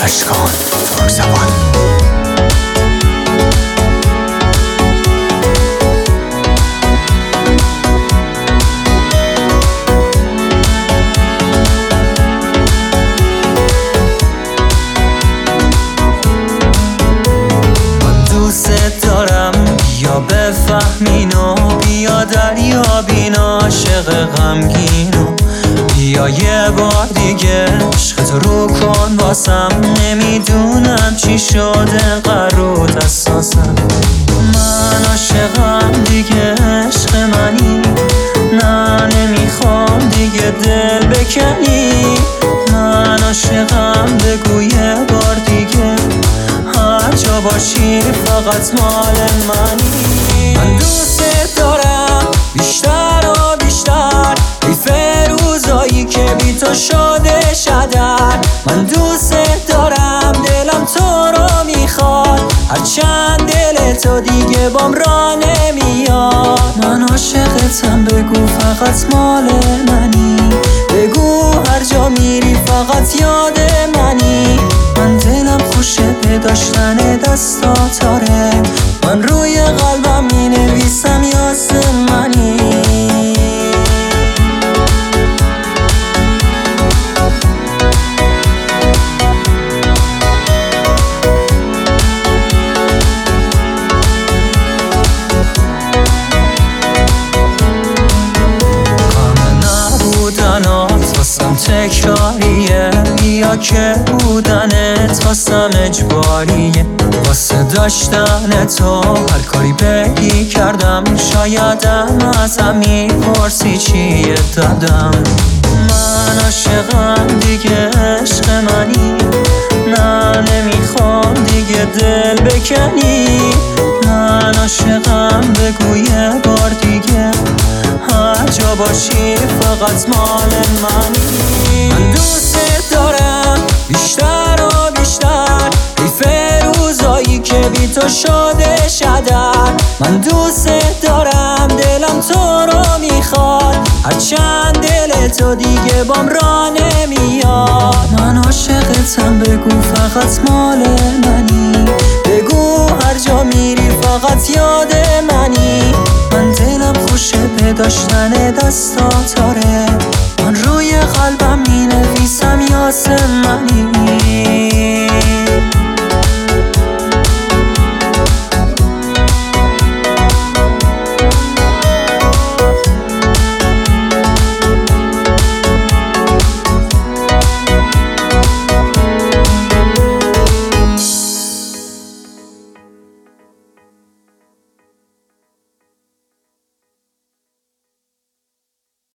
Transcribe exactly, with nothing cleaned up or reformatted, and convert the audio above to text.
اشکان ترک زبان. بیا بفهمین و بیا دریا بین عاشق غمگین و بیا یه بار دیگه عشقت رو کن واسم. نمیدونم چی شده قرارت اساسم. من عاشقم دیگه عشق منی، نه نمیخوام دیگه دل بکنی. من عاشقم بگو یه بار دیگه هر جا باشی فقط مال منی. من دوست دارم بیشتر و بیشتر، ای فروزایی که بی تو شده شدر. من دوست دارم دلم تو رو میخواد، هرچند دل تو دیگه بام را نمیاد. من عاشقتم بگو فقط مال منی، بگو هر جا میری فقط یاد منی. من دلم خوشه به داشتن دستات آره، من روی قلبم می نویسم یاسمنی. واسم تکراریه، یا که بودنت واسم اجباریه. واسه داشتن تو هر کاری بگی کردم، شایدم ازم میپرسی چیه دادم. من عاشقم دیگه عشق منی، نه نمیخوام دیگه دل بکنی. من عاشقم بگو یه بار دیگه هر جا باشی فقط مال منی. من دوست دارم بیشتر و بیشتر، ای فروزایی که بی تو شده شدر. من دوست دارم دلم تو رو میخواد، هرچند دل تو دیگه بام را نمیاد. من عاشقتم بگو فقط مال منی، بگو هر جا میری فقط یاد منی. من دلم خوشه به داشتن دستات آره، من روی قلبم می نویسم یاسمنی.